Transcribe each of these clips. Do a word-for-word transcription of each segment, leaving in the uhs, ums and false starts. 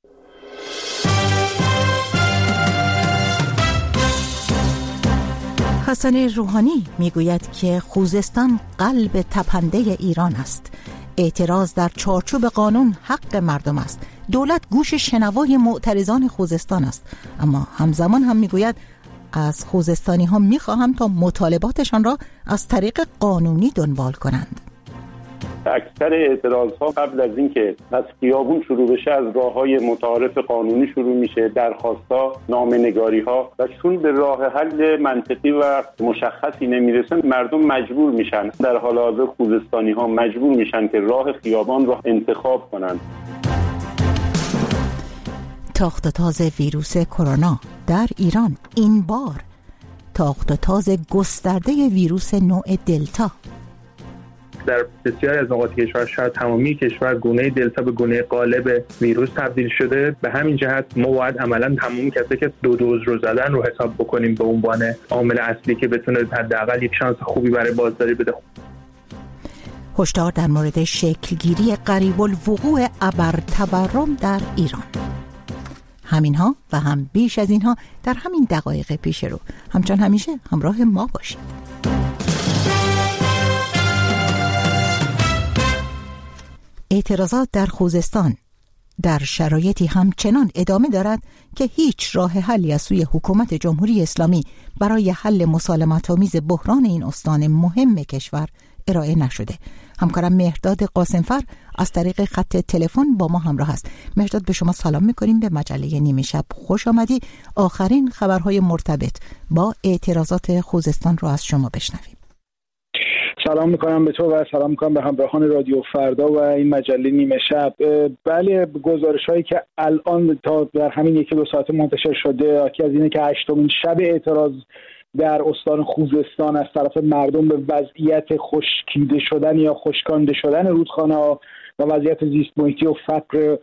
حسن روحانی میگوید که خوزستان قلب تپنده ایران است. اعتراض در چارچوب قانون حق مردم است. دولت گوش شنوای معترضان خوزستان است، اما همزمان هم میگوید از خوزستانی ها میخواهم تا مطالباتشان را از طریق قانونی دنبال کنند. اکثر اعتراض‌ها قبل از اینکه از خیابون شروع بشه از راه‌های متعارف قانونی شروع میشه، درخواست‌ها، نامه‌نگاری‌ها، و چون به راه حل منطقی و مشخصی نمیرسن مردم مجبور میشن، در حال حاضر خوزستانی‌ها مجبور میشن که راه خیابان را انتخاب کنند. تاخت و تاز ویروس کرونا در ایران، این بار تاخت و تاز گسترده ویروس نوع دلتا. در بسیاری از نقاط کشور، شاید تمامی کشور، گونه دلتا به گونه غالب ویروس تبدیل شده. به همین جهت ما باید عملاً تمام کسایی که دو دوز رو زدن رو حساب بکنیم به عنوان عامل اصلی که بتونه حداقل یک شانس خوبی برای بازداری بده. هشدار در مورد شکلگیری قریب الوقوع ابرتورم در ایران. همینها و هم بیش از اینها در همین دقایق پیش رو. همچون همیشه همراه ما باشید. اعتراضات در خوزستان در شرایطی همچنان ادامه دارد که هیچ راه حلی از سوی حکومت جمهوری اسلامی برای حل مسالمت‌آمیز بحران این استان مهم کشور ارائه نشده. همکارم مهرداد قاسمفر از طریق خط تلفن با ما همراه است. مهرداد، به شما سلام می‌کنیم، به مجله نیمه شب خوش آمدی. آخرین خبرهای مرتبط با اعتراضات خوزستان رو از شما بشنویم. سلام میکنم به تو و سلام میکنم به همراهان رادیو فردا و این مجله نیمه شب. بله، گزارش هایی که الان تا در همین یکی دو ساعت منتشر شده حاکی از اینه که هشتمین شب اعتراض در استان خوزستان از طرف مردم به وضعیت خشکیده شدن یا خشکانده شدن رودخانه‌ها و وضعیت زیست محیطی و فقر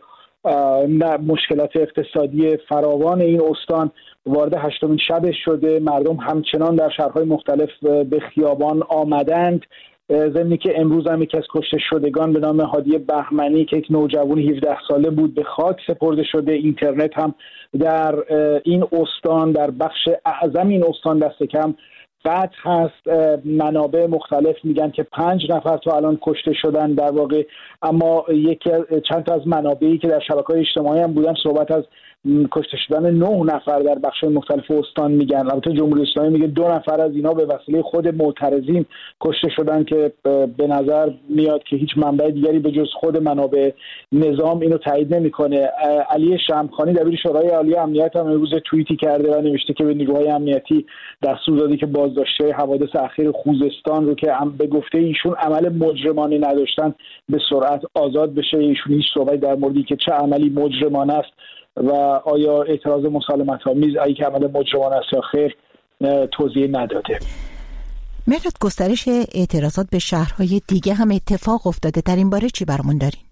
مشکلات اقتصادی فراوان این استان وارد هشتمین شبش شده. مردم همچنان در شهرهای مختلف به خیابان آمدند. ضمنی که امروز هم یکی از کشته شدگان به نام هادی بهمنی که یک نوجوان هفده ساله بود به خاک سپرده شده. اینترنت هم در این استان، در بخش اعظم این استان دست کم قطع هست. منابع مختلف میگن که پنج نفر تا الان کشته شدن در واقع، اما یکی چند تا از منابعی که در شبکه‌های اجتماعی هم بودن صحبت از کشته شدن نه نفر در بخش مختلف استان میگن. البته جمهوری اسلامی میگه دو نفر از اینا به وسیله خود معترضین کشته شدن که به نظر میاد که هیچ منبع دیگری به جز خود منابع نظام اینو تایید نمیکنه. علی شمخانی دبیر شورای عالی امنیت هم امروز توییتی کرده و نوشته که به نیروهای امنیتی دستور داده که بازداشته حوادث اخیر خوزستان رو که به گفته ایشون عمل مجرمانه نداشتن به سرعت آزاد بشه. ایشون هیچ صحبتی در موردی که چه عملی مجرمانه است و آیا اعتراض مسالمت‌آمیز ای که عمل مجرمانه است یا خیر توضیح نداده. مهرداد، گسترش اعتراضات به شهرهای دیگه هم اتفاق افتاده، در این باره چی برامون دارین؟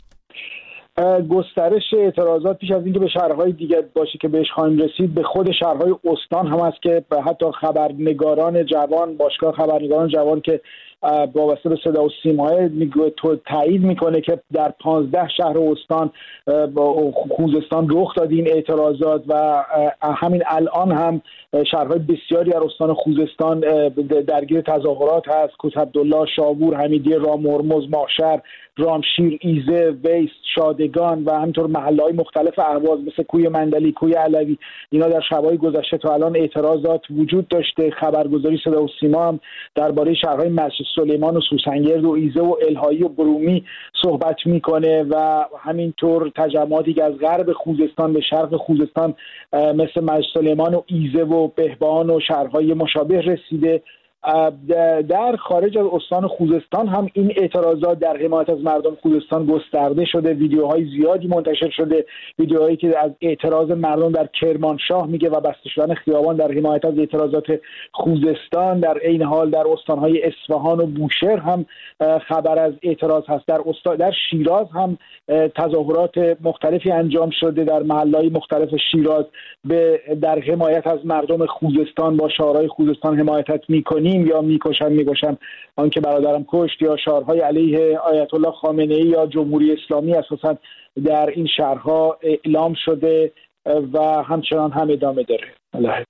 گسترش اعتراضات پیش از اینکه به شهرهای دیگه باشه که بهش خواهیم رسید به خود شهرهای استان هم است که حتی خبرنگاران جوان، باشگاه خبرنگاران جوان که وابسته به صدا و سیما تو تایید میکنه که در پانزده شهر استان خوزستان رخ داد این اعتراضات و همین الان هم شهرهای بسیاری در استان خوزستان درگیر تظاهرات هست. کوت عبدالله، شاور، حمیدیه، رام هرمز، ماهشهر، رامشیر، ایزه، ویست، شادگان و همینطور محله‌های مختلف اهواز مثل کوی مندلی، کوی علوی، اینا در شب‌های گذشته تا الان اعتراضات وجود داشته. خبرگزاری صدا و سیما هم درباره شهرهای مسجد سلیمان و سوسنگرد و ایزه و الهایی و برومی صحبت میکنه و همینطور تجمعاتی که از غرب خوزستان به شرق خوزستان مثل مسجد سلیمان و ایزه و بهبان و شهرهای مشابه رسیده. در خارج از استان خوزستان هم این اعتراضات در حمایت از مردم خوزستان گسترده شده. ویدیوهای زیادی منتشر شده، ویدیوهایی که از اعتراض مردم در کرمانشاه میگه و بسته شدن خیابان در حمایت از اعتراضات خوزستان. در این حال در استانهای اصفهان و بوشهر هم خبر از اعتراض هست. در استان در شیراز هم تظاهرات مختلفی انجام شده در محله‌های مختلف شیراز به در حمایت از مردم خوزستان با شعارهای خوزستان حمایت میکنی. میکنیم یا میکشن میکشن آنکه برادرم کشت یا شعارهای علیه آیت الله خامنه‌ای یا جمهوری اسلامی اساسا در این شهرها اعلام شده و همچنان هم ادامه داره. الله.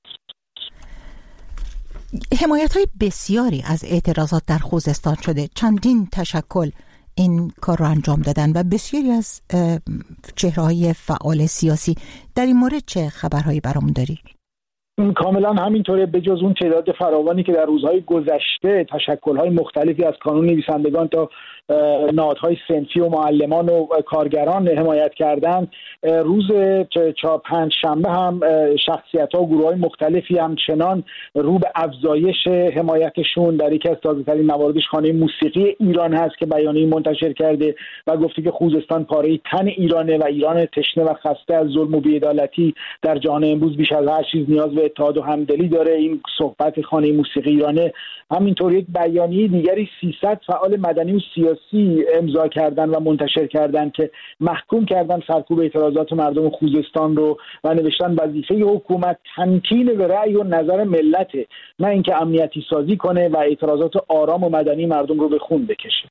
حمایت های بسیاری از اعتراضات در خوزستان شده، چندین تشکل این کار رو انجام دادن و بسیاری از چهره‌های فعال سیاسی. در این مورد چه خبرهایی برامون داری؟ کاملا همینطوره. به جز اون تعداد فراوانی که در روزهای گذشته تشکل‌های مختلفی از کانون نویسندگان تا نهادهای صنفی و معلمان و کارگران حمایت کردن، روز پنج شنبه هم شخصیت‌ها و گروه‌های مختلفی همچنان رو به افزایش حمایتشون. در یکی از تازه‌ترین مواردش خانه موسیقی ایران هست که بیانیه منتشر کرده و گفته که خوزستان پاره تن ایرانه و ایران تشنه و خسته از ظلم و بی‌عدالتی در جهان امروز بیش از هر چیز نیاز به اتحاد و همدلی داره. این صحبت خانه موسیقی ایرانه. همینطور یک بیانیه دیگری سیصد فعال مدنی و سیاسی امضا کردن و منتشر کردن که محکوم کردن سرکوب اعتراضات مردم خوزستان رو و نوشتن وظیفه حکومت تمکین به رأی و نظر ملته، نه اینکه امنیتی سازی کنه و اعتراضات آرام و مدنی مردم رو به خون بکشه.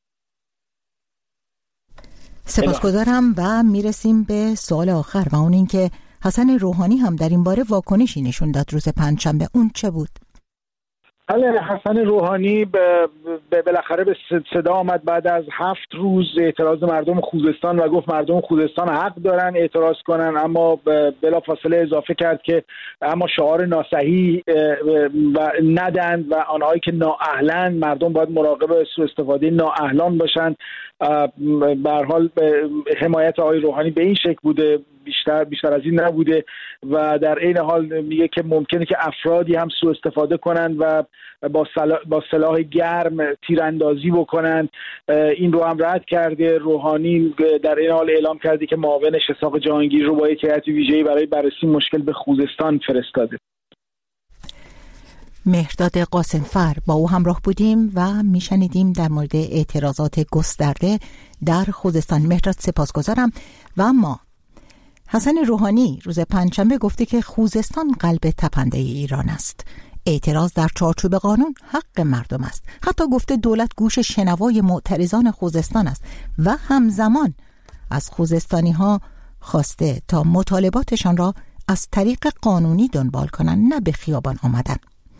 سپاسگزارم و میرسیم به سوال آخر و اون این که حسن روحانی هم در این باره واکنشی نشون داد روز پنجشنبه. اون چه بود؟ بله، حسن روحانی بالاخره به صدا آمد بعد از هفت روز اعتراض مردم خوزستان و گفت مردم خوزستان حق دارن اعتراض کنن، اما بلافاصله اضافه کرد که اما شعار ناصحیح و ندن و آنهایی که نااهلن مردم باید مراقب سوء استفاده نااهلان باشن. به هر حال حمایت آقای روحانی به این شکل بوده، بیشتر بیشتر از این نبوده و در عین حال میگه که ممکنه که افرادی هم سوء استفاده کنن و با سلاح, با سلاح گرم تیراندازی بکنن. این رو هم رد کرده. روحانی در این حال اعلام کرده که معاونش اسحاق جهانگیر رو با یک هیئت ویژه‌ای برای بررسی مشکل به خوزستان فرستاده. مهرداد قاسمفر با او همراه بودیم و میشنیدیم در مورد اعتراضات گسترده در خوزستان. مهرداد سپاسگزارم. و اما حسن روحانی روز پنجشنبه گفته که خوزستان قلب تپنده ایران است. اعتراض در چارچوب قانون حق مردم است. حتی گفته دولت گوش شنوای معترضان خوزستان است و همزمان از خوزستانی ها خواسته تا مطالباتشان را از طریق قانونی دنبال کنند، نه به خیابان آمدن.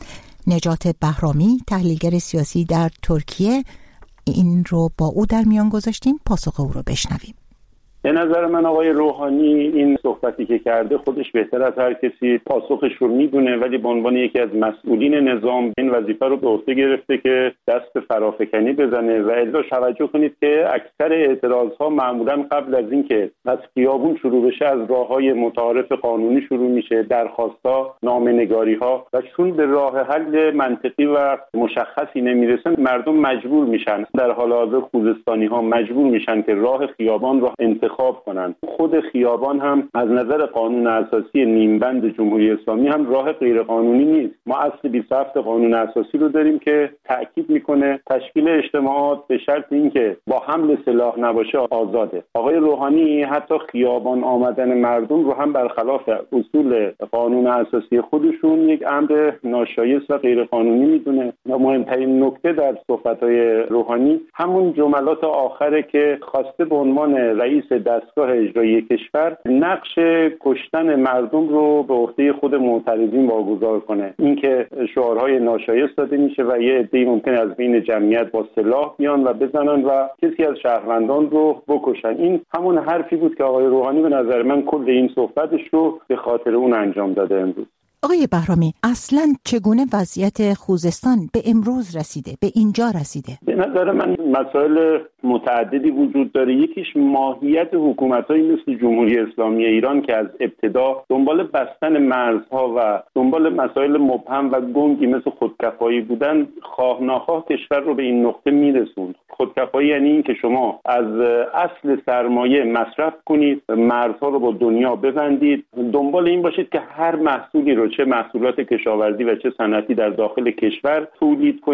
نجات بهرامی، تحلیلگر سیاسی در ترکیه، این رو با او در میان گذاشتیم. پاسخ او رو بشنویم. به نظر من آقای روحانی این صحبتی که کرده خودش بهتر از هر کسی پاسخش رو میدونه، ولی به عنوان یکی از مسئولین نظام این وظیفه رو به عهده گرفته که دست فرافکنی بزنه. و الا توجه کنید که اکثر اعتراضها معمولا قبل از اینکه از خیابون شروع بشه از راههای متعارف قانونی شروع میشه، درخواست‌ها، نامه‌نگاری‌ها، و چون به راه حل منطقی و مشخصی نمیرسن مردم مجبور میشن، در حال حاضر خوزستانی‌ها مجبور میشن که راه خیابان رو انتخاب انتخاب کنند. خود خیابان هم از نظر قانون اساسی نیمبند جمهوری اسلامی هم راه غیر قانونی نیست. ما اصل بیست و هفت قانون اساسی رو داریم که تاکید میکنه تشکیل اجتماعات به شرط اینکه با حمل سلاح نباشه آزاده. آقای روحانی حتی خیابان آمدن مردم رو هم برخلاف اصول قانون اساسی خودشون یک امر ناشایست و غیر قانونی میدونه. و مهمترین نکته در صحبت‌های روحانی همون جملات آخره که خواسته به عنوان رئیس دستگاه اجرایی کشور نقش کشتن مردم رو به عهده خود معترضین واگذار کنه. اینکه شعارهای ناشایست داده میشه و یه عده‌ای ممکنه از بین جمعیت با سلاح بیان و بزنن و کسی از شهروندان رو بکشن. این همون حرفی بود که آقای روحانی به نظر من کل این صحبتش رو به خاطر اون انجام داده امروز. آقای بهرامی، اصلا چگونه وضعیت خوزستان به امروز رسیده، به اینجا رسیده؟ به نظر من مسائل متعددی وجود داره. یکیش ماهیت حکومت‌هایی مثل جمهوری اسلامی ایران که از ابتدا دنبال بستن مرزها و دنبال مسائل مبهم و گنگی مثل خودکفایی بودن، خواه ناخواه کشور رو به این نقطه میرسوند. خودکفایی یعنی این که شما از اصل سرمایه مصرف کنید، مرزها رو با دنیا ببندید، دنبال این باشید که هر محصولی رو، چه محصولات کشاورزی و چه صنعتی، در داخل کشور تولید کنید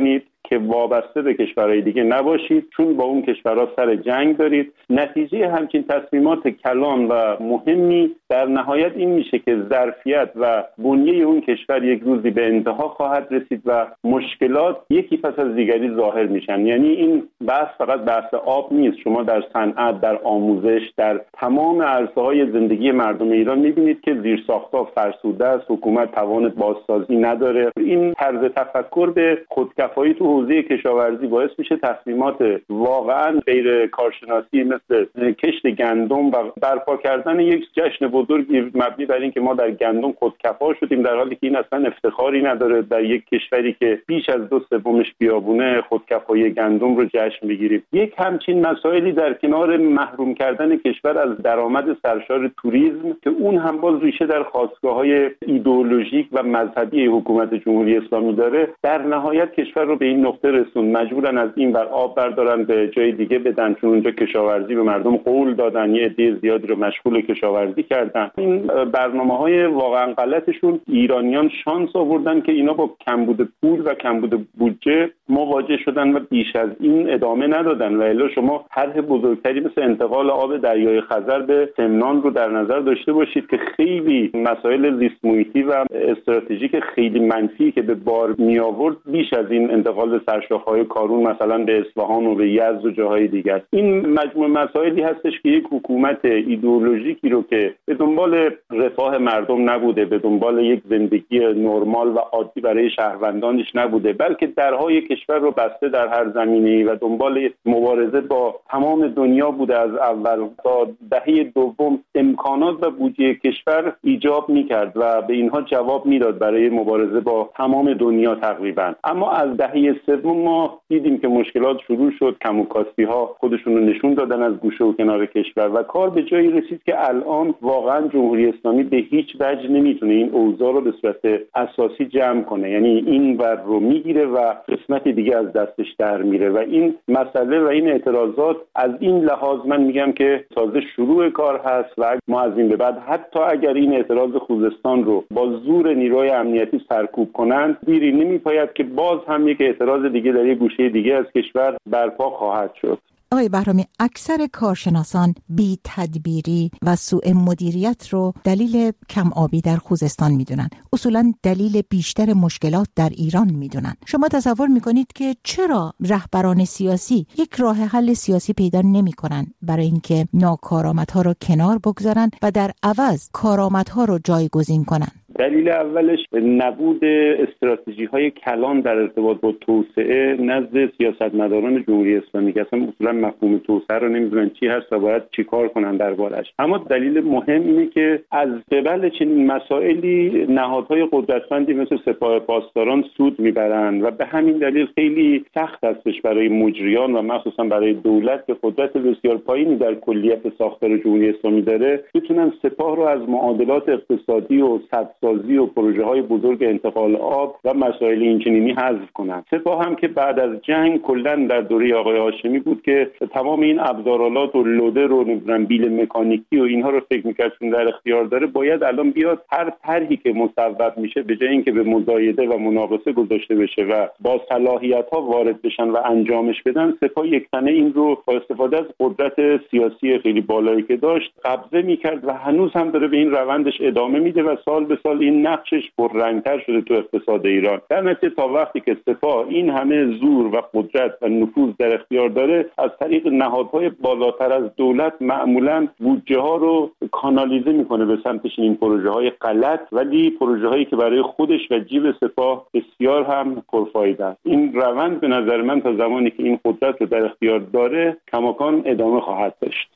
که وابسته به کشورهای دیگه نباشید، چون با اون کشورها سر جنگ دارید. نتیجه همچین تصمیمات کلان و مهمی در نهایت این میشه که ظرفیت و بنیه اون کشور یک روزی به انتها خواهد رسید و مشکلات یکی پس از دیگری ظاهر میشن. یعنی این بحث فقط بحث آب نیست. شما در صنعت، در آموزش، در تمام عرصه‌های زندگی مردم ایران میبینید که زیرساخت‌ها فرسوده است، حکومت توان بازسازی نداره. این طرز تفکر به خودکفایی تو حوزه کشاورزی باعث میشه تصمیمات واقعا غیر کارشناسی مثل کشت گندم و برپا کردن یک جشن بزرگی مبنی بر این که ما در گندم خودکفا شدیم، در حالی که این اصلا افتخاری نداره در یک کشوری که بیش از دو سومش بیابونه خودکفایی گندم رو جشن بگیریم. یک همچین مسائلی در کنار محروم کردن کشور از درآمد سرشار توریسم که اون هم باز ریشه در خاستگاه‌های ایدئولوژیک و مذهبی حکومت جمهوری اسلامی داره، در نهایت کشور رو به این نقطه رسون مجبورن از این ور آب بردارن به جای دیگه بدن، چون اونجا کشاورزی به مردم قول دادن، یه عده زیادی رو مشغول کشاورزی کردن. این برنامه‌های واقعا غلطشون ایرانیان شانس آوردن که اینا با کمبود پول و کمبود بودجه مواجه شدن و بیش از این ادامه ندادن. و الا شما طرح بزرگتری مثل انتقال آب دریای خزر به سمنان رو در نظر داشته باشید که خیلی مسائل زیست محیطی و استراتژیک خیلی منفی که به بار می آورد بیش از این انتقال سرشاخه‌های کارون مثلا به اصفهان و به یزد و جاهای دیگر است. این مجموعه مسائلی هستش که یک حکومت ایدئولوژیکی رو که به دنبال رفاه مردم نبوده، به دنبال یک زندگی نرمال و عادی برای شهروندانش نبوده، بلکه درهای کشور رو بسته در هر زمینه‌ای و دنبال مبارزه با تمام دنیا بوده. از اول تا دهه دوم امکانات و بودجه کشور ایجاب می‌کرد و به اینها جواب میداد برای مبارزه با تمام دنیا تقریبا. اما از دهه سوم ما دیدیم که مشکلات شروع شد، کم و کاستی‌ها خودشون رو نشون دادن از گوشه و کنار کشور و کار به جایی رسید که الان واقعا جمهوری اسلامی به هیچ وجه نمیتونه این اوضاع رو به صورت اساسی جمع کنه. یعنی این ور رو میگیره و قسمت دیگه از دستش در میره و این مسئله و این اعتراضات از این لحاظ من میگم که تازه شروع کار هست و ما از این به بعد حتی اگر این اعتراض خوزستان رو با زور نیروی امنیتی سرکوب کنند دیری نمیپاید که باز هم یک اعتراض دیگه در یک گوشه دیگه از کشور برپا خواهد شد. آقای بهرامی، اکثر کارشناسان بی تدبیری و سوء مدیریت رو دلیل کم آبی در خوزستان میدونن. اصولا دلیل بیشتر مشکلات در ایران میدونن. شما تصور میکنید که چرا رهبران سیاسی یک راه حل سیاسی پیدا نمیکنن برای اینکه ناکارآمدها رو کنار بگذارن و در عوض کارآمدها رو جایگزین کنن؟ دلیل اولش نبود استراتژی‌های کلان در ارتباط با توسعه نزد سیاستمداران جمهوری اسلامی که اصلا اصولا مفهوم توسعه رو نمی‌دونن چی هست و باید چی کار کنن دربارش. اما دلیل مهم اینه که از قبل چنین مسائلی نهادهای قدرتمندی مثل سپاه پاسداران سود میبرن و به همین دلیل خیلی سخت هستش برای مجریان و مخصوصا برای دولت که قدرت بسیار پایینی در کلیت ساختار جمهوری اسلامی داره بتونن سپاه رو از معادلات اقتصادی و سدسازی و پروژه های بزرگ انتقال آب و مسائل اینچنینی حذف کنند. سپاه هم که بعد از جنگ کلا در دوره آقای هاشمی بود که تمام این ابزارالات و لودر و نمیدونم بیل مکانیکی و اینها رو فکر می‌کرد چون در اختیار داره باید الان بیاد هر طرحی که مصوب میشه به جای اینکه به مزایده و مناقصه گذاشته بشه و با صلاحیت‌ها وارد بشن و انجامش بدن، سپاه یکتنه این رو با استفاده از قدرت سیاسی خیلی بالایی که داشت قبضه می‌کرد و هنوز هم داره به این روندش ادامه میده و سال به سال این نقشش پررنگ‌تر شده تو اقتصاد ایران. در نتیجه تا وقتی که سپاه این همه زور و قدرت و نفوذ در اختیار داره از طریق نهادهای بالاتر از دولت معمولاً بودجه ها رو کانالیزه میکنه به سمتش این پروژه های غلط، ولی پروژه هایی که برای خودش و جیب سپاه بسیار هم پرفایده است. این روند به نظر من تا زمانی که این قدرت رو در اختیار داره کماکان ادامه خواهد داشت.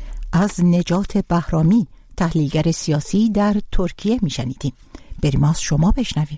از نجات بهرامی، تحلیلگر سیاسی در ترکیه میشنیدیم. بریم از شما بشنویم.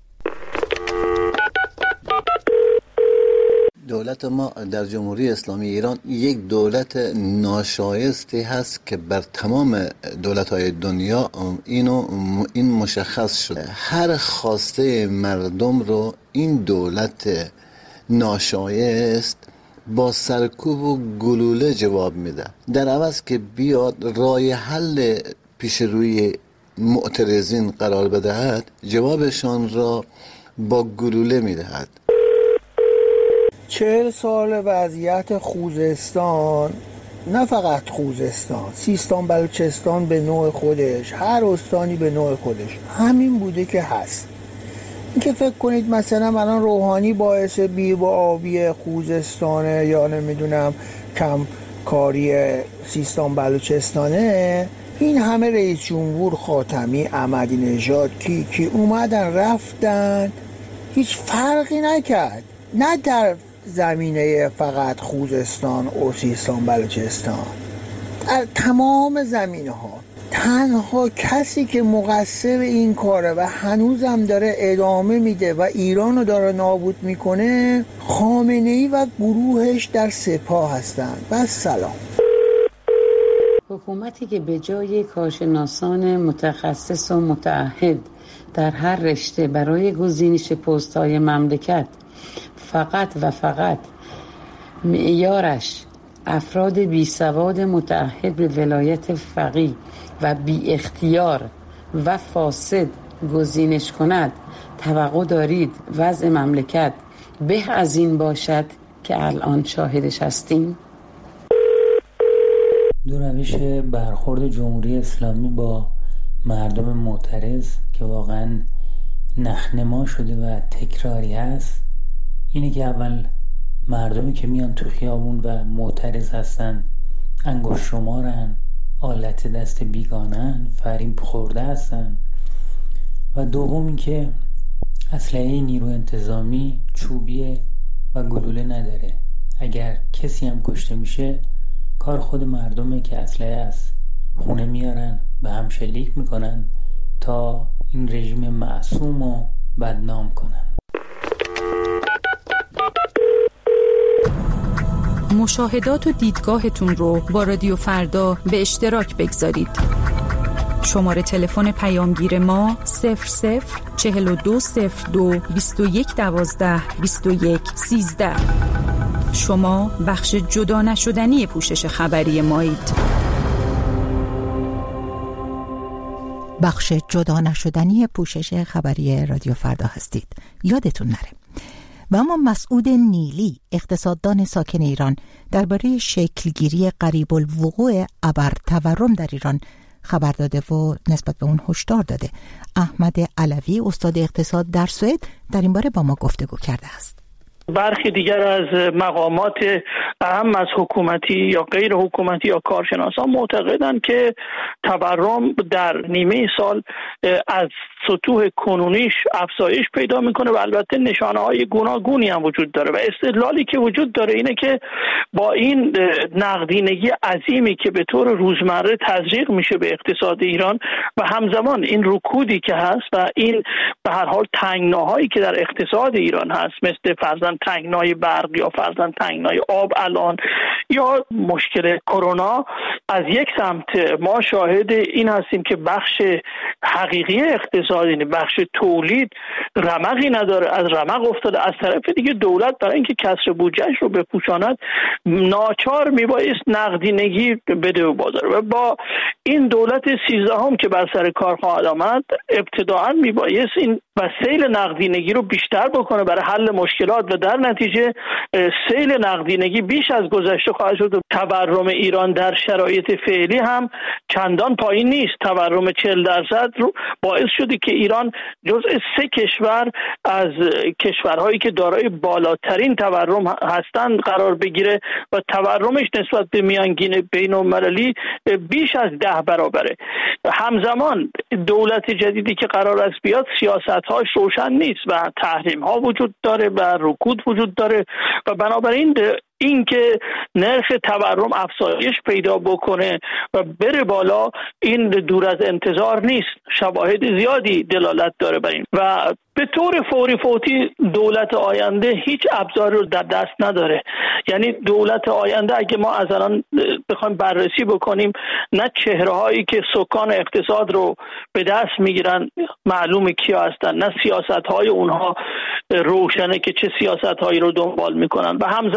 دولت ما در جمهوری اسلامی ایران یک دولت ناشایستی هست که بر تمام دولت‌های دنیا اینو این مشخص شده. هر خواسته مردم رو این دولت ناشایست با سرکوب و گلوله جواب میده، در عوض که بیاد راه حل پیش روی معترضین قرار بدهد جوابشان را با گلوله میدهد. چهل سال وضعیت خوزستان، نه فقط خوزستان، سیستان بلوچستان به نوع خودش، هر استانی به نوع خودش همین بوده که هست. اینکه فکر کنید مثلا الان روحانی باعث بی و آبی خوزستانه یا نمیدونم کم کاری سیستان بلوچستانه، این همه رئیس جمهور خاتمی، احمدی نژاد، کی کی اومدن رفتن، هیچ فرقی نکرد. نه در زمینه فقط خوزستان و سیستان بلوچستان، در تمام زمینه ها تنها کسی که مقصر این کاره و هنوزم داره ادامه میده و ایرانو داره نابود میکنه خامنه‌ای و گروهش در سپاه هستن. و سلام. حکومتی که به جای کارشناسان متخصص و متعهد در هر رشته برای گزینش پست‌های مملکت فقط و فقط معیارش افراد بی سواد متعهد به ولایت فقیه و بی اختیار و فاسد گزینش کند، توقع دارید وضع مملکت به از این باشد که الان شاهدش هستیم؟ دو روش برخورد جمهوری اسلامی با مردم معترض که واقعا نخنما شده و تکراری هست اینه که اول مردمی که میان تو خیابون و معترض هستن انگشت شمارن، آلت دست بیگانن، فریب خورده هستن، و دوم این که اسلحه نیرو انتظامی چوبیه و گلوله نداره. اگر کسی هم کشته میشه کار خود مردمه که اسلحه از خونه میارن به هم شلیک میکنن تا این رژیم معصوم رو بدنام کنن. مشاهدات و دیدگاهتون رو با رادیو فردا به اشتراک بگذارید. شماره تلفن پیامگیر ما صفر صفر چهل و دو صفر دو بیست و یک دوازده بیست و یک سیزده. شما بخش جدا نشدنی پوشش خبری مایید. بخش جدا نشدنی پوشش خبری رادیو فردا هستید، یادتون نره. و اما مسعود نیلی، اقتصاددان ساکن ایران، درباره شکلگیری قریب الوقوع ابر تورم در ایران خبر داده و نسبت به اون هشدار داده. احمد علوی، استاد اقتصاد در سوئد، در این باره با ما گفتگو کرده است. برخی دیگر از مقامات اهم از حکومتی یا غیر حکومتی یا کارشناسان معتقدند که تورم در نیمه سال از سطوح کنونیش افزایش پیدا میکنه و البته نشانه های گوناگونی هم وجود داره و استدلالی که وجود داره اینه که با این نقدینگی عظیمی که به طور روزمره تزریق میشه به اقتصاد ایران و همزمان این رکودی که هست و این به هر حال تنگناهایی که در اقتصاد ایران هست، مثل فرضاً تنگنای برق یا فرضاً تنگنای آب الان یا مشکل کرونا، از یک سمت ما شاهد این هستیم که بخش حقیقی اقتصاد، یعنی بخش تولید، رمقی نداره، از رمق افتاده. از طرف دیگه دولت برای اینکه کسر بودجه‌اش رو بپوشاند ناچار میبایست نقدینگی بده به بازار و با این دولت سیزدهم که بر سر کار خواهد آمد ابتداعاً میبایست این و سیل نقدینگی رو بیشتر بکنه برای حل مشکلات و در نتیجه سیل نقدینگی بیش از گذشته خواهد شد. تورم ایران در شرایط فعلی هم چندان پایین نیست. تورم چهل درصد رو باعث شده که ایران جزء سه کشور از کشورهایی که دارای بالاترین تورم هستند قرار بگیره و تورمش نسبت به میانگین بین‌المللی بیش از ده برابره. همزمان دولت جدیدی که قرار است بیاد سیاست‌هاش روشن نیست و تحریم‌ها وجود داره و رکود وجود داره و بنابراین این که نرخ تورم افزایش پیدا بکنه و بره بالا این دور از انتظار نیست. شواهد زیادی دلالت داره بر این و به طور فوری فوتی دولت آینده هیچ ابزاری رو در دست نداره. یعنی دولت آینده اگه ما از الان بخوایم بررسی بکنیم، نه چهره هایی که سکان اقتصاد رو به دست میگیرن معلومه کیا هستن، نه سیاست های اونها روشنه که چه سیاست هایی رو دنبال میکنن و همزمان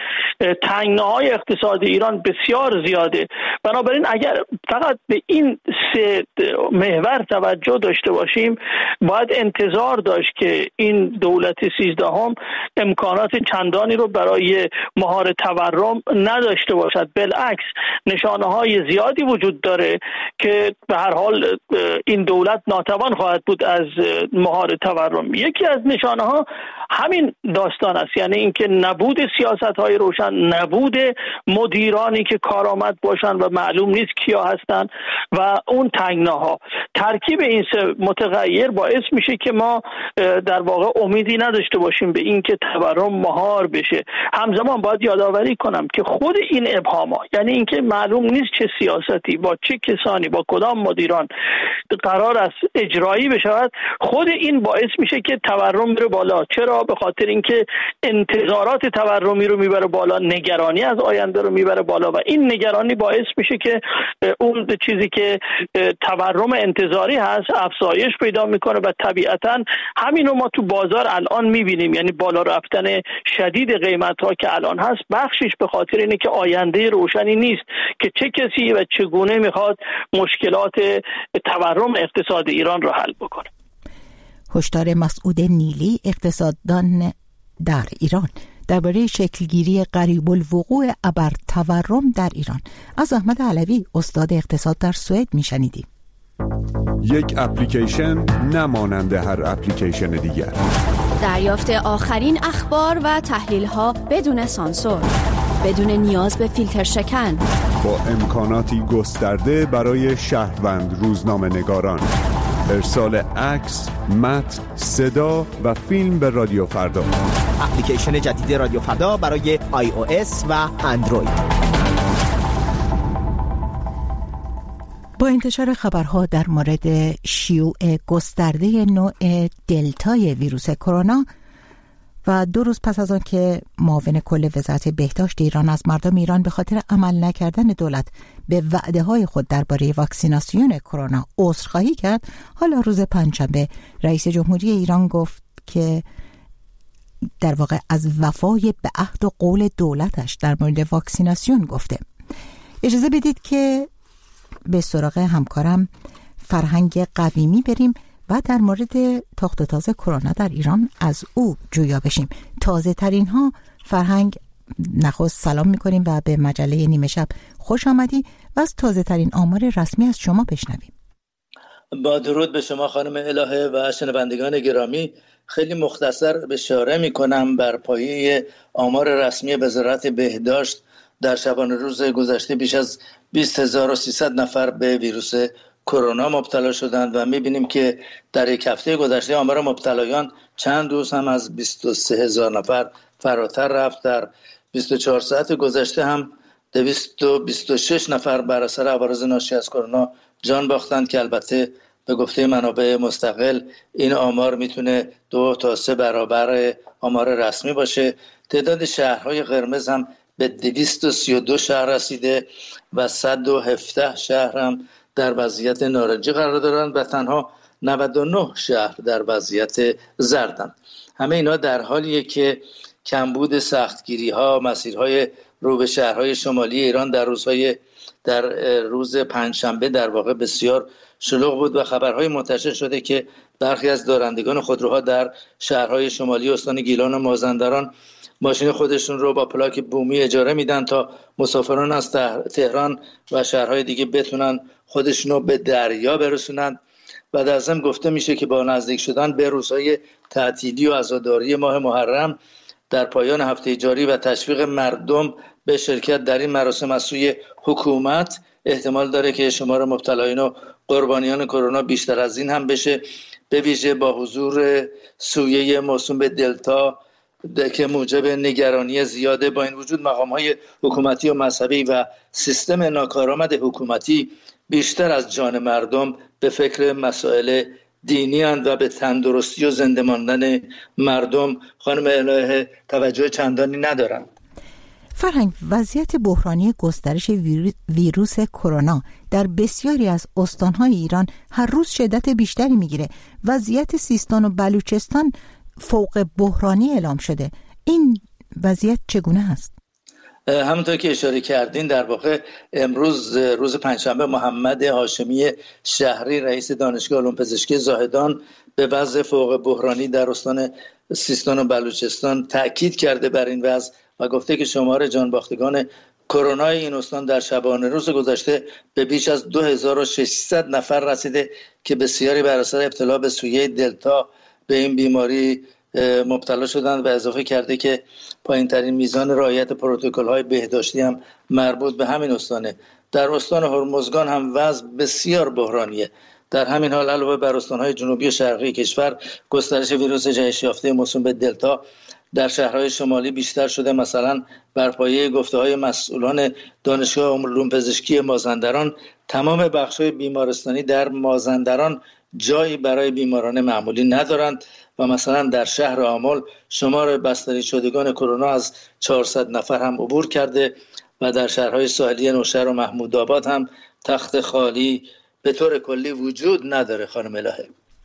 تنگناهای اقتصاد ایران بسیار زیاده. بنابراین اگر فقط به این سه محور توجه داشته باشیم، باید انتظار داشت که این دولت سیزدهم امکانات چندانی رو برای مهار تورم نداشته باشد. بالعکس نشانه های زیادی وجود داره که به هر حال این دولت ناتوان خواهد بود از مهار تورم. یکی از نشانه ها همین داستان است، یعنی اینکه نبود سیاست های روشن، نبود مدیرانی که کارآمد باشن و معلوم نیست کیا هستن و اون تنگناها. ترکیب این سه متغیر باعث میشه که ما در واقع امیدی نداشته باشیم به اینکه تورم مهار بشه. همزمان باید یادآوری کنم که خود این ابهام‌ها، یعنی اینکه معلوم نیست چه سیاستی با چه کسانی با کدام مدیران قرار است اجرایی بشود، خود این باعث میشه که تورم بره بالا. چرا؟ به خاطر اینکه انتظارات تورمی رو میبره بالا، نگرانی از آینده رو میبره بالا و این نگرانی باعث میشه که اون چیزی که تورم انتظاری هست افزایش پیدا میکنه و طبیعتاً همین رو ما تو بازار الان میبینیم، یعنی بالا رفتن شدید قیمت ها که الان هست بخشش به خاطر اینه که آینده روشنی نیست که چه کسی و چگونه میخواد مشکلات تورم اقتصاد ایران رو حل بکنه. هشدار مسعود نیلی، اقتصاددان در ایران، درباره شکلگیری قریب الوقوع ابر تورم در ایران. از احمد علوی، استاد اقتصاد در سوئد، میشنیدیم. یک اپلیکیشن نمانند هر اپلیکیشن دیگر. دریافت آخرین اخبار و تحلیل‌ها بدون سانسور، بدون نیاز به فیلتر شکن، با امکاناتی گسترده برای شهروند روزنامه‌نگاران. ارسال عکس، متن، صدا و فیلم به رادیو فردا. اپلیکیشن جدید رادیو فردا برای آی او اس و اندروید. با انتشار خبرها در مورد شیوع گسترده نوع دلتای ویروس کرونا و دو روز پس از آن که معاون کل وزارت بهداشت ایران از مردم ایران به خاطر عمل نکردن دولت به وعده‌های خود درباره واکسیناسیون کرونا عذرخواهی کرد، حالا روز پنجشنبه رئیس جمهوری ایران گفت که در واقع از وفای به عهد و قول دولتش در مورد واکسیناسیون گفته. اجازه بدید که به سراغ همکارم فرهنگ قویمی بریم و در مورد تاخت و تاز کرونا در ایران از او جویا بشیم. تازه ترین ها. فرهنگ، نخست سلام میکنیم و به مجله نیمه شب خوش آمدی و از تازه ترین آمار رسمی از شما بشنویم. با درود به شما خانم الهه و شنوندگان گرامی، خیلی مختصر اشاره میکنم بر پایه آمار رسمی وزارت بهداشت. در شبانه روز گذشته بیش از بیست هزار و سیصد نفر به ویروس کرونا مبتلا شدند و میبینیم که در یک هفته گذشته آمار مبتلایان چند روز هم از بیست و سه هزار نفر فراتر رفت. در بیست و چهار ساعت گذشته هم دویست و بیست و شش نفر بر اثر عوارض ناشی از کرونا جان باختند که البته به گفته منابع مستقل این آمار میتونه دو تا سه برابر آمار رسمی باشه. تعداد شهرهای قرمز هم به دویست و سی و دو شهر رسیده و صد و هفده شهر هم در وضعیت نارنجی قرار دارند و تنها نود و نه شهر در وضعیت زردند. همه اینا در حالیه که کمبود سختگیری ها، مسیرهای رو به شهرهای شمالی ایران در روزهای در روز پنجشنبه در واقع بسیار شلوغ بود و خبرهای منتشر شده که برخی از دارندگان خودروها در شهرهای شمالی استان گیلان و مازندران ماشین خودشون رو با پلاک بومی اجاره میدن تا مسافران از تهران و شهرهای دیگه بتونن خودشون رو به دریا برسونن و در ضمن گفته میشه که با نزدیک شدن به روزهای تعطیلی و عزاداری ماه محرم در پایان هفته جاری و تشویق مردم به شرکت در این مراسم از سوی حکومت احتمال داره که شمار مبتلایان و قربانیان کرونا بیشتر از این هم بشه، به ویژه با حضور سویه موسوم به دلتا که موجب نگرانی زیاده. با این وجود مقام‌های حکومتی و مذهبی و سیستم ناکارآمد حکومتی بیشتر از جان مردم به فکر مسائل دینی اند و به تندرستی و زنده ماندن مردم خانم الهه توجه چندانی ندارند. فرهنگ، وضعیت بحرانی گسترش ویروس کرونا در بسیاری از استان‌های ایران هر روز شدت بیشتری میگیره. وضعیت سیستان و بلوچستان فوق بحرانی اعلام شده. این وضعیت چگونه است؟ همونطور که اشاره کردین در واقع امروز روز پنجشنبه محمد هاشمی شهری رئیس دانشگاه علوم پزشکی زاهدان به وضع فوق بحرانی در استان سیستان و بلوچستان تاکید کرده بر این وضع و گفته که شمار جانباختگان کرونا این استان در شبانه روز گذشته به بیش از دو هزار و ششصد نفر رسیده که بسیاری بر اثر ابتلا به سویه دلتا به این بیماری مبتلا شدند و اضافه کرده که پایین‌ترین میزان رعایت پروتکل‌های بهداشتی هم مربوط به همین استانه. در استان هرمزگان هم وضع بسیار بحرانیه. در همین حال علاوه بر استان‌های جنوبی و شرقی کشور گسترش ویروس جهش یافته موسوم به دلتا در شهرهای شمالی بیشتر شده. مثلا بر پایه گفته‌های مسئولان دانشگاه علوم پزشکی مازندران تمام بخش‌های بیمارستانی در مازندران جایی برای بیماران معمولی ندارند و مثلا در شهر آمل شمار بستری شدگان کرونا از چهارصد نفر هم عبور کرده و در شهرهای ساحلی نوشهر و محمودآباد هم تخت خالی به طور کلی وجود نداره. خانم الهه،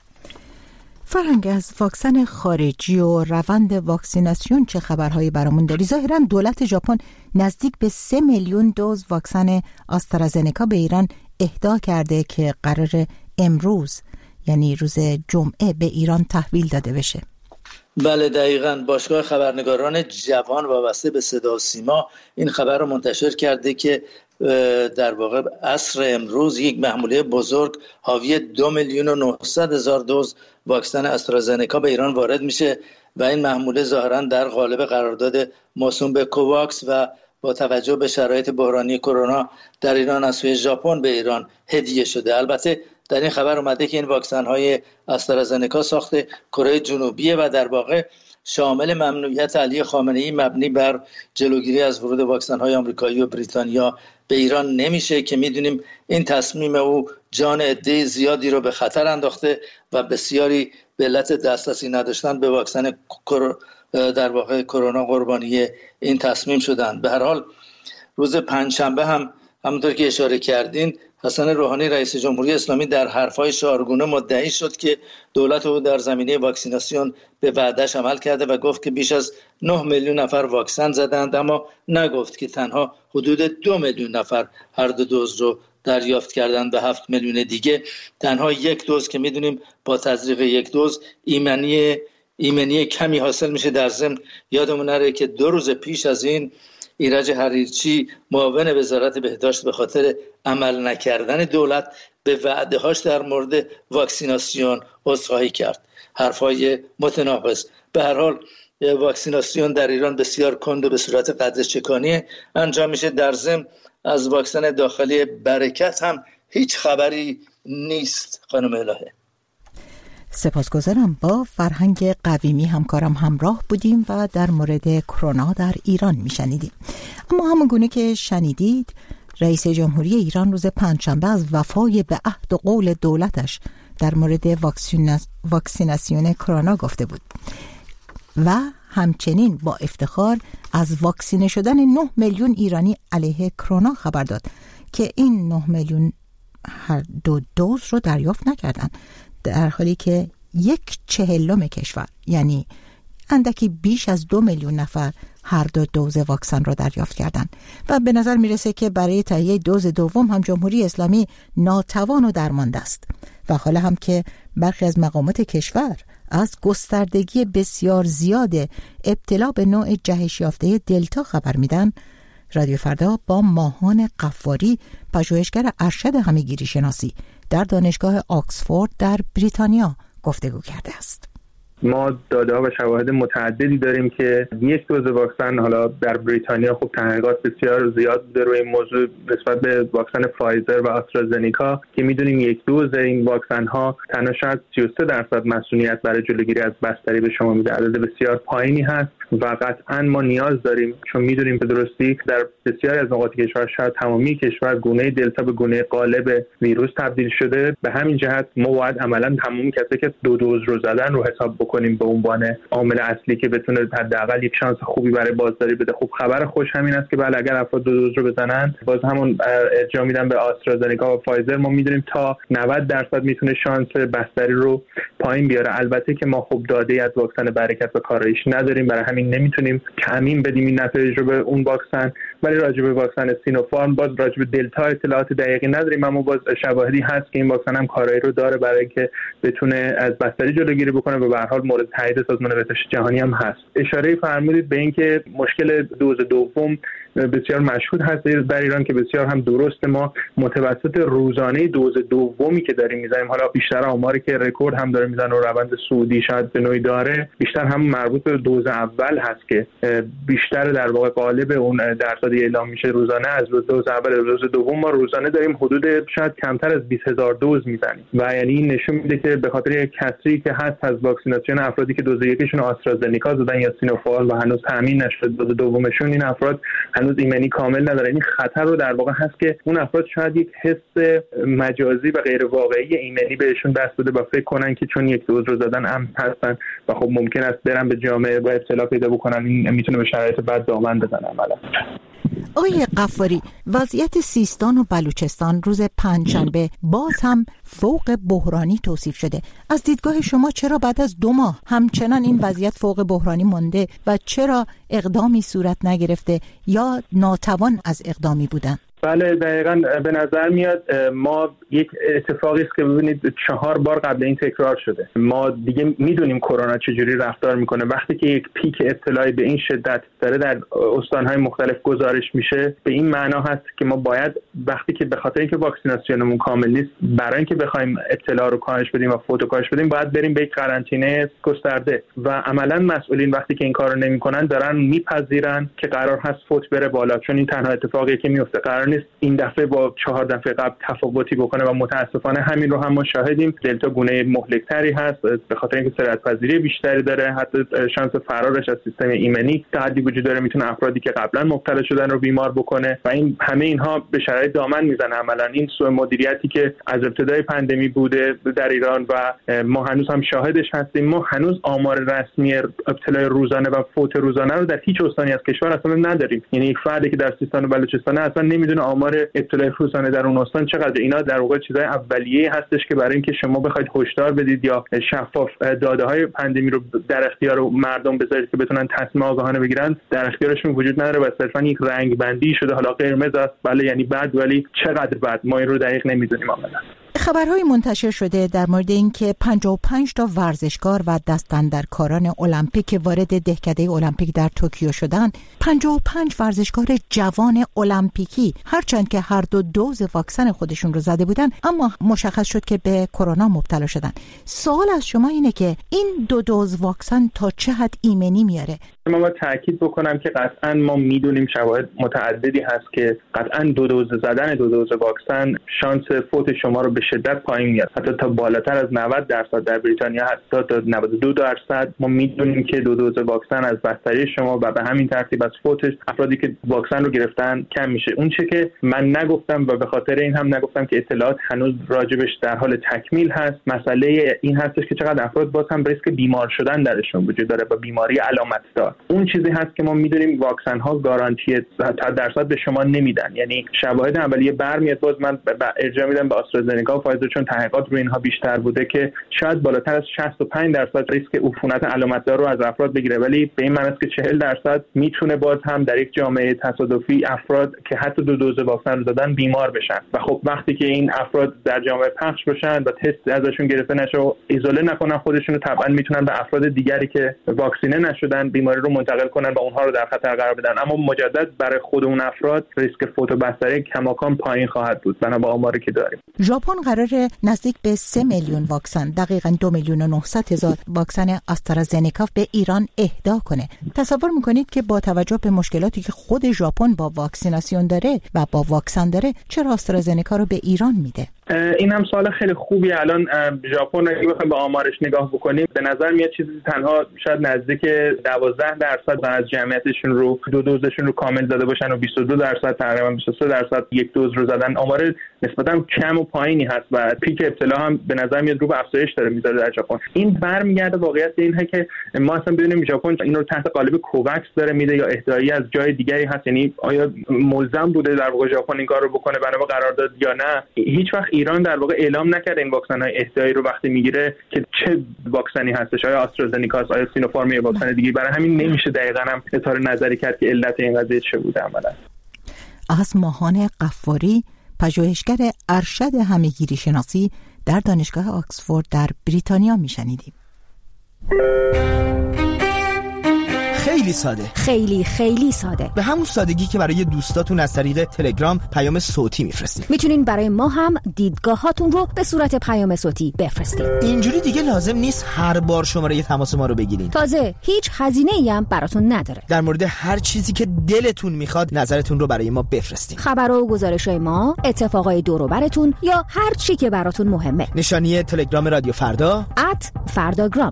فرهنگ از واکسن خارجی و روند واکسیناسیون چه خبرهایی برامون داری؟ ظاهراً دولت ژاپن نزدیک به سه میلیون دوز واکسن آسترازنکا به ایران اهدا کرده که قرار امروز یعنی روز جمعه به ایران تحویل داده بشه. بله دقیقاً. باشگاه خبرنگاران جوان وابسته به صدا و سیما این خبر رو منتشر کرده که در واقع عصر امروز یک محموله بزرگ حاوی دو میلیون و نهصد هزار دوز واکسن آسترازنکا به ایران وارد میشه و این محموله ظاهراً در قالب قرارداد موسوم به کوواکس و با توجه به شرایط بحرانی کرونا در ایران از سوی ژاپن به ایران هدیه شده. البته در این خبر اومده که این واکسن های آسترازنکا ساخت کره جنوبیه و در واقع شامل ممنوعیت علی خامنه‌ای مبنی بر جلوگیری از ورود واکسن های آمریکایی و بریتانیا به ایران نمیشه که میدونیم این تصمیم او جان عده زیادی رو به خطر انداخته و بسیاری به علت دسترسی نداشتن به واکسن در واقع کرونا قربانی این تصمیم شدند. به هر حال روز پنجشنبه هم همونطور که اشاره کردین حسن روحانی رئیس جمهوری اسلامی در حرفهای شعارگونه مدعی شد که دولت او در زمینه واکسیناسیون به وعده‌اش عمل کرده و گفت که بیش از نه میلیون نفر واکسن زدند، اما نگفت که تنها حدود دو میلیون نفر هر دو دوز رو دریافت کردند و هفت میلیون دیگه تنها یک دوز که میدونیم با تزریق یک دوز ایمنی ایمنی کمی حاصل میشه. در ضمن یادمون نره که دو روز پیش از این ایرج حریرچی معاون وزارت بهداشت به خاطر عمل نکردن دولت به وعده‌هاش در مورد واکسیناسیون عذرخواهی کرد. حرفای متناقض. به هر حال واکسیناسیون در ایران بسیار کند و به صورت قدرچکانی چکانی انجام میشه. در ضمن از واکسن داخلی برکت هم هیچ خبری نیست. خانم الهه، سپاسگزارم. با فرهنگ قویمی همکارم همراه بودیم و در مورد کرونا در ایران میشنیدیم. اما همون گونه که شنیدید رئیس جمهوری ایران روز پنجشنبه از وفای به عهد و قول دولتش در مورد واکسیناس... واکسیناسیون کرونا گفته بود و همچنین با افتخار از واکسینه شدن نه میلیون ایرانی علیه کرونا خبر داد که این نه میلیون هر دو دوز رو دریافت نکردن، در حالی که یک چهلم کشور یعنی اندکی بیش از دو میلیون نفر هر دو دوز واکسن را دریافت کردند و به نظر میرسه که برای تهیه دوز دوم هم جمهوری اسلامی ناتوان و درمانده است و حالا هم که برخی از مقامات کشور از گستردگی بسیار زیاد ابتلا به نوع جهش یافته دلتا خبر میدن، رادیو فردا با ماهان قفاری پژوهشگر ارشد همه‌گیری شناسی در دانشگاه آکسفورد در بریتانیا گفتگو کرده است. ما داده ها و شواهد متعددی داریم که یک دوز واکسن، حالا در بریتانیا خب تحقیقات بسیار زیاد بوده روی این موضوع نسبت به واکسن فایزر و آسترازنکا که میدونیم یک دوز این واکسن ها تنها شاید سی و سه درصد مسئولیت برای جلوگیری از بستری به شما میده. عدد بسیار پایینی هست و قطعا ما نیاز داریم، چون میدونیم به درستی در بسیاری از نقاط کشور شاید تمامی کشور گونه دلتا به گونه غالب ویروس تبدیل شده. به همین جهت ما باید عملا تمام کسایی که دو دوز رو زدن رو حساب بکنیم به عنوان عامل اصلی که بتونه حداقل یک شانس خوبی برای بازداری بده. خب خبر خوش همین است که بله اگر افراد دو دوز رو بزنن، باز همون ارجاع میدن به آسترازنکا و فایزر، ما میدونیم تا نود درصد میتونه شانس بستری رو پایین بیاره. البته که ما خب داده از واکسن برکت و کارایش نداریم، برای همین نمیتونیم تعمیم بدیم این نتایج رو به اون واکسن، ولی راجع به واکسن سینوفارم باز راجع به دلتا اطلاعات دقیقی نداریم، اما باز شواهدی هست که این واکسن هم کارایی رو داره برای اینکه بتونه از بستری جلوگیری بکنه و به هر حال مورد تایید سازمان بهداشت جهانی هم هست. اشاره فرمودید به اینکه مشکل دوز دوم بسیار مشهود هست در ایران که بسیار هم درست. ما متوسط روزانه دوز دومی که داریم میزنیم، حالا بیشتر آماری که رکورد هم داره میزنه و روند سعودی شاید به نوعی داره، بیشتر هم مربوط به دوز اول هست که بیشتر در واقع قالب اون درصدی اعلام میشه روزانه از دوز اول. دوز دوم ما روزانه داریم حدود شاید کمتر از بیست هزار دوز میزنیم و یعنی این نشون میده که به خاطر یک کسری که هست از واکسیناسیون افرادی که دوز یکیشون آسترازنیکا زدن یا سینوفارم و هنوز تامین نشده دوز دومشون، این افراد هنوز ایمنی کامل نداره. این خطر رو در واقع هست که اون افراد شاید یک حس مجازی و غیر واقعی ایمنی بهشون دست بده و فکر کنن که چون یک دوز رو زدن امن هستن و خب ممکن است برن به جامعه و ابتلا پیدا بکنن. این میتونه به شرایط بد دامن بزنه عملا. آقای غفاری، وضعیت سیستان و بلوچستان روز پنجشنبه باز هم فوق بحرانی توصیف شده. از دیدگاه شما چرا بعد از دو ماه همچنان این وضعیت فوق بحرانی مانده و چرا اقدامی صورت نگرفته یا ناتوان از اقدامی بودن؟ بله دقیقاً به نظر میاد ما یک اتفاقی است که ببینید چهار بار قبل این تکرار شده. ما دیگه میدونیم کرونا چجوری رفتار میکنه. وقتی که یک پیک ابتلایی به این شدت داره در استانهای مختلف گزارش میشه، به این معنا هست که ما باید وقتی که به خاطر اینکه واکسیناسیونمون کامل نیست، برای اینکه بخوایم ابتلا رو کاهش بدیم و فوت رو کاهش بدیم، باید بریم به یک قرنطینه گسترده و عملاً مسئولین وقتی که این کارو نمیکنن دارن میپذیرن که قرار هست فوت بره بالا، چون این تنها اتفاقی که میفته. قرار نیست این دفعه با چهار دفعه قبل تفاوتی بکنه و متاسفانه همین رو هم ما شاهدیم. دلتا گونه مهلکتری هست به خاطر اینکه سرعت‌پذیری بیشتری داره، حتی شانس فرارش از سیستم ایمنی تعدی وجود داره، میتونه افرادی که قبلا مبتلا شدن رو بیمار بکنه و این همه اینها به شرایط دامن میزنه. عملاً این سوء مدیریتی که از ابتدای پاندمی بوده در ایران و ما هنوز هم شاهدش هستیم. ما هنوز آمار رسمی ابتلای روزانه و فوت روزانه رو در هیچ استانی از کشور اصلا نداریم. یعنی یک فردی که در سیستان و بلوچستان اصلا نمیدونه آمار ابتلای روزانه در اون استان چقدر. اینا در واقع چیزای اولیه هستش که برای اینکه شما بخواید هشدار بدید یا شفاف داده های پاندمی رو در اختیار مردم بذارید که بتونن تصمیم آگاهانه بگیرن، در اختیارشون وجود نداره و صرفا یک رنگ بندی شده. حالا قرمز است بله یعنی بد، ولی چقدر بد ما این رو دقیق نمیدونیم. عملا خبرهای منتشر شده در مورد اینکه پنجاه و پنج تا ورزشکار و دستاندرکاران المپیک وارد دهکده المپیک در توکیو شدند. پنجاه و پنج ورزشکار جوان المپیکی، هرچند که هر دو دوز واکسن خودشون رو زده بودن، اما مشخص شد که به کرونا مبتلا شدن. سوال از شما اینه که این دو دوز واکسن تا چه حد ایمنی میاره؟ من باید تاکید بکنم که قطعا ما میدونیم شواهد متعددی هست که قطعا دو دوز زدن دو دوز واکسن شانس فوت شما رو به شدت پایین میاد، حتی تا بالاتر از نود درصد در بریتانیا، حتی تا نود و دو درصد. ما میدونیم که دو دوز واکسن از بستری شما و به همین ترتیب از فوتش افرادی که واکسن رو گرفتن کم میشه. اون چه که من نگفتم و به خاطر این هم نگفتم که اطلاعات هنوز راجبش در حال تکمیل هست، مسئله این هستش که چقدر افراد باز هم ریسک بیمار شدن درشون وجود داره با بیماری علامت دار. اون چیزی هست که ما میدونیم واکسن ها گارانتی صد درصد به شما نمیدن. یعنی شواهد اولیه برمیاد، باز من ارجاع میدم به آسترازنیکا و فایزر چون تحقیقات روی اینها بیشتر بوده که شاید بالاتر از شصت و پنج درصد ریسک عفونت علامت دار رو از افراد بگیره، ولی به این معنی است که چهل درصد میتونه باز هم در یک جامعه تصادفی افراد که حتی دو دوز واکسن رو دادن بیمار بشن و خب وقتی که این افراد در جامعه پخش بشن و تست ازشون گرفته نشه و ایزوله نکنن خودشون رو، طبعا میتونن به افراد دیگری که واکسینه نشدن بیماری رو منتقل کنن و اونها رو در خطر قرار بدن. اما مجدد برای خود اون افراد ریسک فوت و بستری کماکان پایین خواهد بود بنا به آماری که داریم. ژاپن قراره نزدیک به سه میلیون واکسن، دقیقاً دو میلیون و نهصد هزار واکسن آسترازنیکا به ایران اهدا کنه. تصور میکنید که با توجه به مشکلاتی که خود ژاپن با واکسیناسیون داره و با واکسن داره، چرا آسترازنیکا رو به ایران میده؟ این هم سوال خیلی خوبی. الان ژاپن اگه بخوایم به آمارش نگاه بکنیم به نظر میاد چیزی تنها شاید نزدیک دوازده درصد از جمعیتشون رو دو دوزشون رو کامل زده باشن و بیست و دو درصد تقریبا بیست و سه درصد یک دوز رو زدن. آمار نسبتا کم و پایینی هست و پیک ابتلا هم به نظر میاد رو به افزایش داره میذاره در ژاپن. این برمیگرده واقعیت اینه که ما اصلا بدونیم ژاپن این رو تحت قالب کووکس داره میده یا اهدایی از جای دیگری هست، یعنی آیا ملزم بوده در واقع ژاپن این کار رو بکنه بنا به قرارداد یا نه. هیچ وقت ایران در واقع اعلام نکرده این واکسن‌های اهدایی رو وقتی میگیره که چه واکسنی هستش، آیا آسترازنیکا آیا سینوفارم یا واکسن دیگه. برای همین نمیشه دقیقاً هم اظهار نظری کرد که علت این قضیه چه بوده عملاً. از ماهان قفاری، پژوهشگر ارشد همهگیری شناسی در دانشگاه آکسفورد در بریتانیا میشنیدیم. خیلی ساده، خیلی خیلی ساده، به همون سادگی که برای دوستاتون از طریق تلگرام پیام صوتی میفرستید. میتونین برای ما هم دیدگاهاتون رو به صورت پیام صوتی بفرستید. اینجوری دیگه لازم نیست هر بار شماره تماس ما رو بگیرین. تازه هیچ هزینه‌ای هم براتون نداره. در مورد هر چیزی که دلتون میخواد نظرتون رو برای ما بفرستید. خبرها و گزارش‌های ما، اتفاقای دور و براتون یا هر چی که براتون مهمه. نشانی تلگرام رادیو فردا ات فرداگرام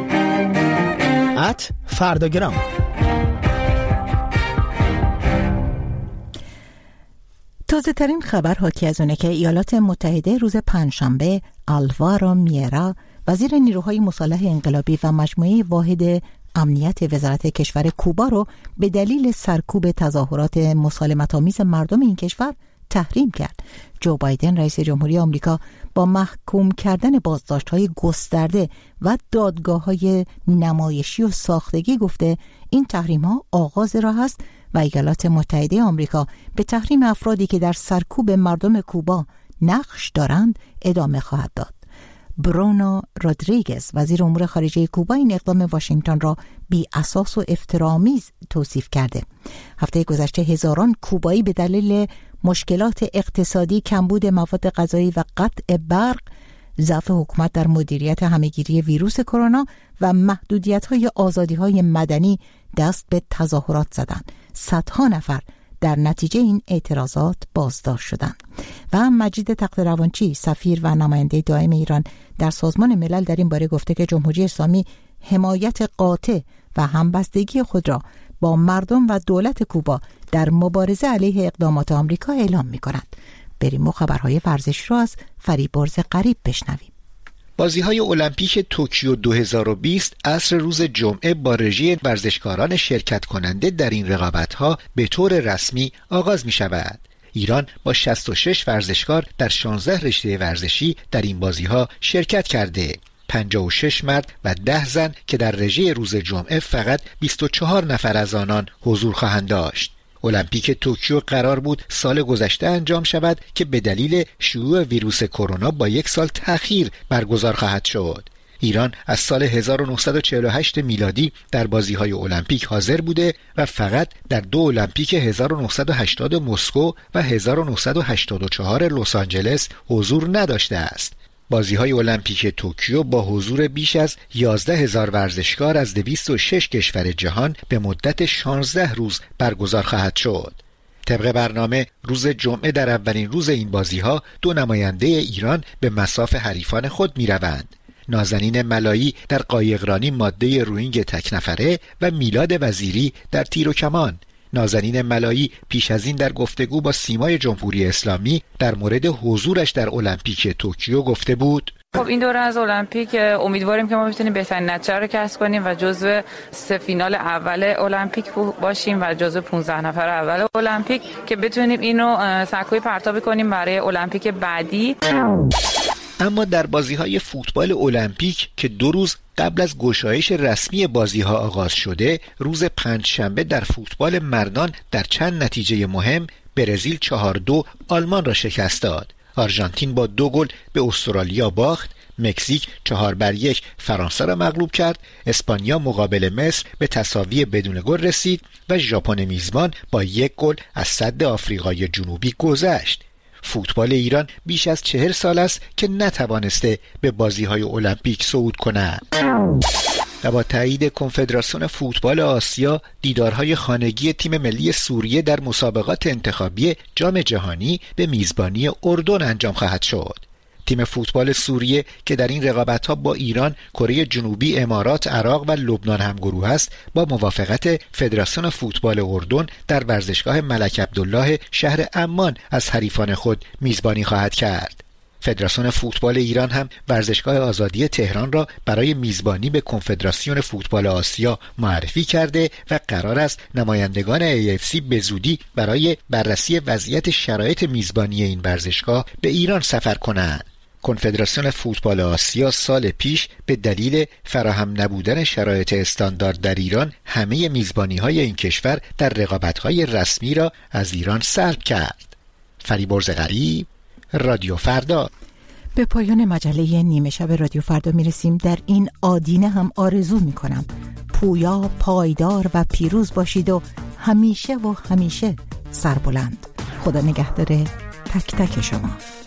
ات فرداگرام. تازه ترین خبر حاکی از اونه که ایالات متحده روز پنجشنبه آلوارو میرا، وزیر نیروهای مسلح انقلابی و مجموعه واحد امنیت وزارت کشور کوبا رو به دلیل سرکوب تظاهرات مسالمت‌آمیز مردم این کشور تحریم کرد. جو بایدن رئیس جمهوری آمریکا با محکوم کردن بازداشت‌های گسترده و دادگاه‌های نمایشی و ساختگی گفته این تحریم‌ها آغاز راه است و ایالات متحده آمریکا به تحریم افرادی که در سرکوب مردم کوبا نقش دارند ادامه خواهد داد. برونو رودریگز وزیر امور خارجه کوبا این اقدام واشنگتن را بی اساس و افتراآمیز توصیف کرده. هفته گذشته هزاران کوبایی به دلیل مشکلات اقتصادی، کمبود مواد غذایی و قطع برق، ضعف حکومت در مدیریت همهگیری ویروس کرونا و محدودیت‌های آزادی‌های مدنی دست به تظاهرات زدند. صدها نفر در نتیجه این اعتراضات بازداشت شدند. و مجید تخت‌روانچی سفیر و نماینده دائم ایران در سازمان ملل در این باره گفته که جمهوری اسلامی حمایت قاطع و همبستگی خود را با مردم و دولت کوبا در مبارزه علیه اقدامات آمریکا اعلام می‌کند. بریم و خبرهای ورزش را از فریبرز غریب بشنویم. بازی‌های المپیک توکیو دو هزار و بیست عصر روز جمعه با رژه ورزشکاران شرکت کننده در این رقابت‌ها به طور رسمی آغاز می‌شود. ایران با شصت و شش ورزشکار در شانزده رشته ورزشی در این بازی‌ها شرکت کرده. پنجاه و شش مرد و ده زن که در رژه روز جمعه فقط بیست و چهار نفر از آنان حضور خواهند داشت. المپیک توکیو قرار بود سال گذشته انجام شود که به دلیل شیوع ویروس کرونا با یک سال تأخیر برگزار خواهد شد. ایران از سال هزار و نهصد و چهل و هشت میلادی در بازی‌های المپیک حاضر بوده و فقط در دو المپیک هزار و نهصد و هشتاد مسکو و هزار و نهصد و هشتاد و چهار لس آنجلس حضور نداشته است. بازی‌های المپیک توکیو با حضور بیش از یازده هزار ورزشکار از دویست و شش کشور جهان به مدت شانزده روز برگزار خواهد شد. طبق برنامه روز جمعه در اولین روز این بازی‌ها دو نماینده ایران به مصاف حریفان خود می‌روند. نازنین ملایی در قایقرانی ماده روینگ تک نفره و میلاد وزیری در تیر و کمان. نازنین ملایی پیش از این در گفتگو با سیمای جمهوری اسلامی در مورد حضورش در المپیک توکیو گفته بود: خب این دوره از المپیک امیدواریم که ما بتونیم بهترین نتیجه رو کسب کنیم و جزو سه فینال اول المپیک باشیم و جزو پانزده نفر اول المپیک که بتونیم اینو سکوی پرتاب کنیم برای المپیک بعدی. اما در بازی‌های فوتبال المپیک که دو روز قبل از گشایش رسمی بازی‌ها آغاز شده، روز پنجشنبه در فوتبال مردان در چند نتیجه مهم برزیل چهار دو آلمان را شکست داد. آرژانتین با دو گل به استرالیا باخت. مکزیک چهار بر یک فرانسه را مغلوب کرد. اسپانیا مقابل مصر به تساوی بدون گل رسید و ژاپن میزبان با یک گل از سد آفریقای جنوبی گذشت. فوتبال ایران بیش از چهل سال است که نتوانسته به بازی‌های المپیک صعود کند. و با تایید کنفدراسیون فوتبال آسیا دیدارهای خانگی تیم ملی سوریه در مسابقات انتخابی جام جهانی به میزبانی اردن انجام خواهد شد. تیم فوتبال سوریه که در این رقابت‌ها با ایران، کره جنوبی، امارات، عراق و لبنان همگروه است، با موافقت فدراسیون فوتبال اردن در ورزشگاه ملک عبدالله شهر عمان از حریفان خود میزبانی خواهد کرد. فدراسیون فوتبال ایران هم ورزشگاه آزادی تهران را برای میزبانی به کنفدراسیون فوتبال آسیا معرفی کرده و قرار است نمایندگان ای اف سی به زودی برای بررسی وضعیت شرایط میزبانی این ورزشگاه به ایران سفر کنند. کنفدراسیون فوتبال آسیا سال پیش به دلیل فراهم نبودن شرایط استاندارد در ایران همه میزبانی‌های این کشور در رقابت‌های رسمی را از ایران سلب کرد. فریبرز غریب، رادیو فردا. به پایان مجله نیمه شب رادیو فردا میرسیم. در این آدینه هم آرزو میکنم پویا، پایدار و پیروز باشید و همیشه و همیشه سربلند. خدا نگهدار تک تک شما.